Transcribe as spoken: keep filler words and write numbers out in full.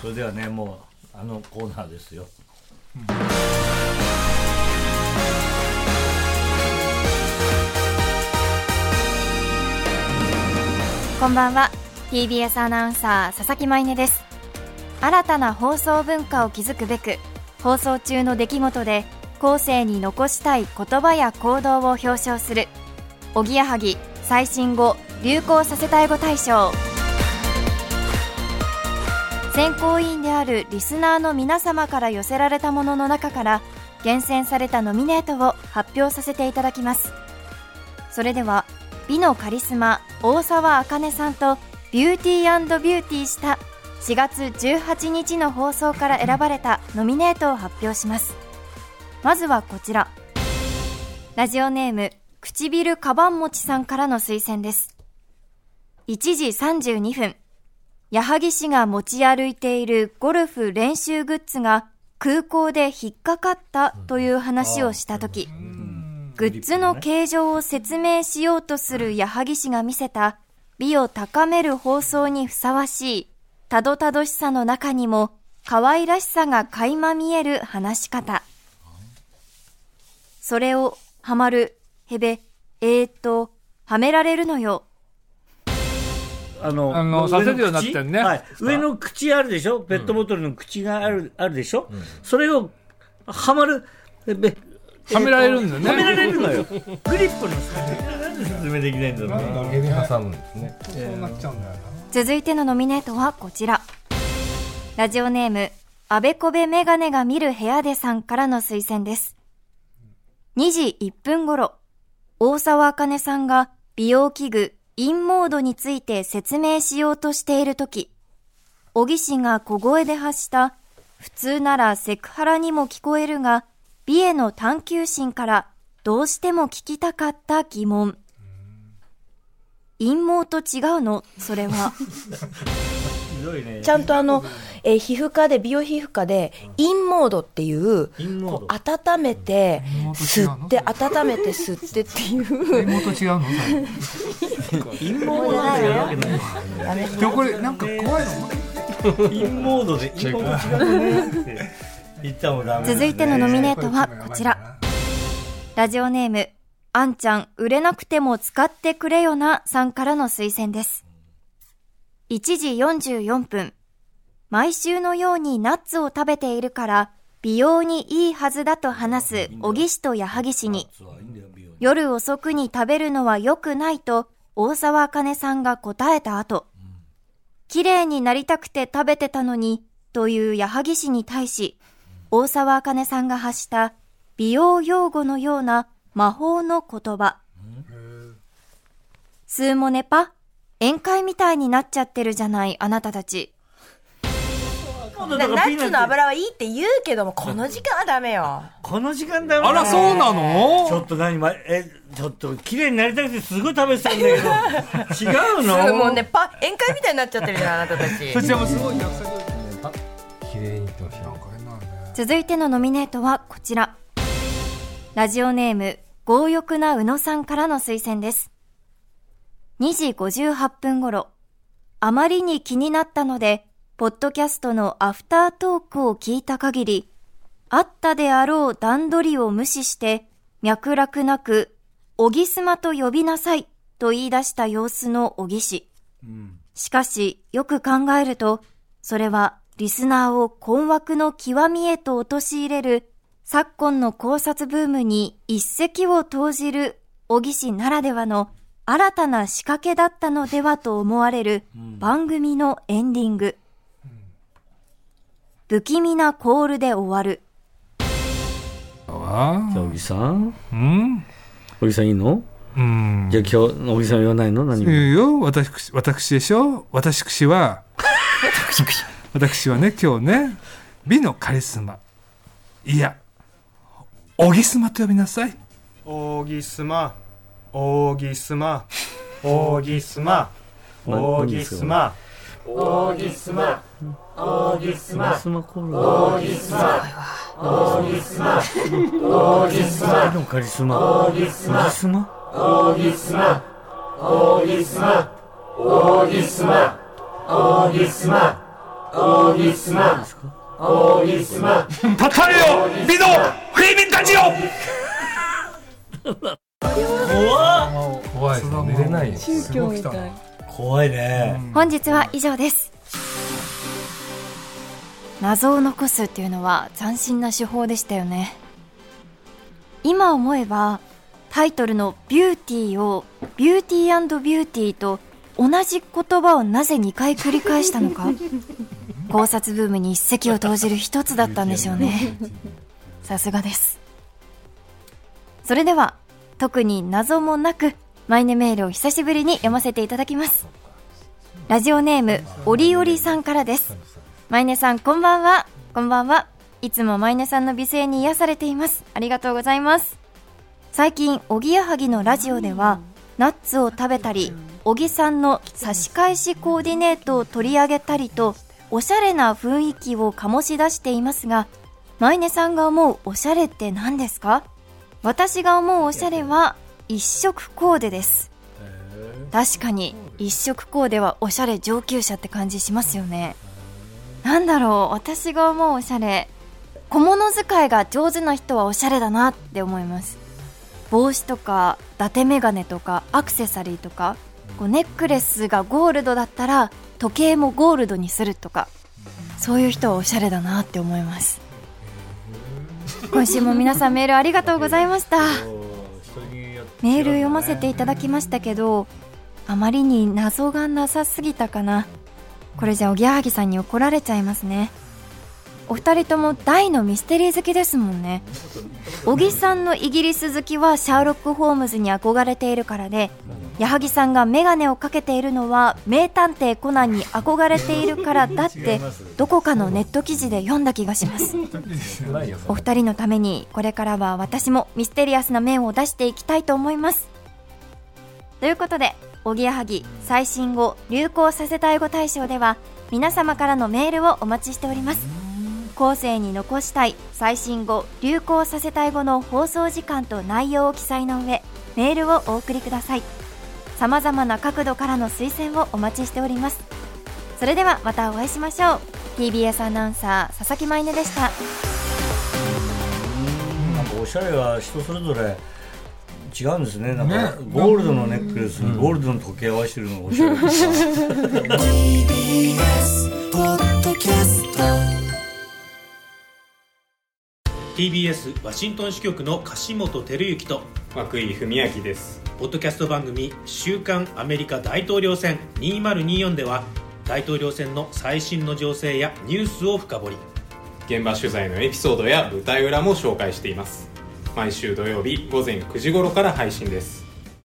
それではね、もうあのコーナーですよ、うん、 こんばんは。 ティービーエス アナウンサー佐々木舞音です。新たな放送文化を築くべく、放送中の出来事で後世に残したい言葉や行動を表彰するおぎやはぎ最新語・流行させたい語大賞。選考委員であるリスナーの皆様から寄せられたものの中から厳選されたノミネートを発表させていただきます。それでは美のカリスマ大沢あかねさんとビューティー&ビューティーしたしがつじゅうはちにちの放送から選ばれたノミネートを発表します。まずはこちら、ラジオネーム唇かばんもちさんからの推薦です。いちじさんじゅうにふん、矢作氏が持ち歩いているゴルフ練習グッズが空港で引っかかったという話をしたとき、グッズの形状を説明しようとする矢作氏が見せた美を高める放送にふさわしいたどたどしさの中にも可愛らしさが垣間見える話し方。それをはまる、へべ、えーっと、はめられるのよ。 あの、 あのさせるようになってるね、 はい、上の口あるでしょ、ペットボトルの口がある、うん、あるでしょ、うん、それをはまる、えはめられるんだよね。 はめられるのよ。グリップのなんで説明できないんだろうね。 投げに挟むんですね。 そうなっちゃうんだよな。 続いてのノミネートはこちら、ラジオネームあべこべメガネが見る部屋でさんからの推薦です。にじいっぷん頃、大沢あかねさんが美容器具インモードについて説明しようとしているとき、小木氏が小声で発した普通ならセクハラにも聞こえるが美への探求心からどうしても聞きたかった疑問。陰謀と違うのそれは。 ひどいね。ちゃんとあの、えー、皮膚科で美容皮膚科でインモードっていうこう温めて吸って温めて吸ってっていう。 陰謀と違うの？ 陰モードじゃないわけない。 でもこれなんか怖いの？ 陰モードで陰謀と違うのって言ったもダメ。 続いてのノミネートはこちら。ラジオネームあんちゃん売れなくても使ってくれよなさんからの推薦です。いちじよんじゅうよんぷん、毎週のようにナッツを食べているから美容にいいはずだと話す小木氏と矢作氏に、夜遅くに食べるのは良くないと大沢あかねさんが答えた後、綺麗になりたくて食べてたのにという矢作氏に対し、大沢あかねさんが発した美容用語のような魔法の言葉。スーモネパ、宴会みたいになっちゃってるじゃないあなたたち。 ナッツの油はいいって言うけどもこの時間はダメよ。 この時間ダメ。 あらそうなの？ ちょっと何まえちょっと綺麗になりたくてすごい食べてたんだけど違うの？ スーモネパ、宴会みたいになっちゃってるじゃんあなたたち。 そちらもすごい約束。 綺麗に言ってました。 続いてのノミネートはこちら、ラジオネーム強欲な宇野さんからの推薦です。にじごじゅうはっぷん頃、あまりに気になったのでポッドキャストのアフタートークを聞いた限り、あったであろう段取りを無視して脈絡なく小木スマと呼びなさいと言い出した様子の小木氏、うん、しかしよく考えるとそれはリスナーを困惑の極みへと陥れる昨今の考察ブームに一石を投じる小木氏ならではの新たな仕掛けだったのではと思われる番組のエンディング、うん、不気味なコールで終わる。 ああ、小木さん、 うん、 小木さんいいの？うん、じゃあ今日小木さん言わないの？何もいいよ。私、私でしょ。私は私はね今日ね美のカリスマ、いや小木スマと呼びなさい。 小木スマ、小木スマ、小木スマ、小木スマ、小木スマ、小木スマ、小木スマ、小木スマ、小木スマ、小木スマ、 美のカリスマ、小木スマ、 小木スマ、小木スマ、小木スマ、小木スマ、小オーギスマオーギスマたたれよ美のフィービンたちよ。 怖っ怖いですね。寝れないよ。 宗教みたい。 怖いね。 本日は以上です。謎を残すっていうのは斬新な手法でしたよね。今思えばタイトルのビューティーをビューティー&ビューティーと同じ言葉をなぜにかい繰り返したのか、考察ブームに一石を投じる一つだったんでしょうね。さすがです。それでは特に謎もなくマイネメールを久しぶりに読ませていただきます。ラジオネームオリオリさんからです。マイネさんこんばんは。こんばんは。いつもマイネさんの美声に癒されています。ありがとうございます。最近おぎやはぎのラジオではナッツを食べたり、おぎさんの差し返しコーディネートを取り上げたりとおしゃれな雰囲気を醸し出していますが、マイネさんが思うおしゃれって何ですか？私が思うおしゃれは一色コーデです。確かに一色コーデはおしゃれ上級者って感じしますよね。なんだろう、私が思うおしゃれ、小物使いが上手な人はおしゃれだなって思います。帽子とか伊達メガネとかアクセサリーとか、こうネックレスがゴールドだったら時計もゴールドにするとか、そういう人はおしゃれだなって思います。今週も皆さんメールありがとうございました。メール読ませていただきましたけど、あまりに謎がなさすぎたかな。これじゃおぎやはぎさんに怒られちゃいますね。お二人とも大のミステリー好きですもんね。小木さんのイギリス好きはシャーロック・ホームズに憧れているからで、矢作さんがメガネをかけているのは名探偵コナンに憧れているからだってどこかのネット記事で読んだ気がします。お二人のためにこれからは私もミステリアスな面を出していきたいと思います。ということで、おぎやはぎ最新語流行させたい語大賞では皆様からのメールをお待ちしております。後世に残したい最新語流行させたい語の放送時間と内容を記載の上、メールをお送りください。さまざまな角度からの推薦をお待ちしております。それではまたお会いしましょう。 ティービーエス アナウンサー佐々木舞音でした。 なんかおしゃれは人それぞれ違うんですね。なんかゴールドのネックレスにゴールドの時計合わせてるのがおしゃれです。ティービーエス ポッドキャストティービーエス ワシントン支局の樫本照之と涌井文明です。 ポッドキャスト番組週刊アメリカ大統領選にせんにじゅうよんでは大統領選の最新の情勢やニュースを深掘り、 現場取材のエピソードや舞台裏も紹介しています。毎週土曜日午前くじ頃から配信です。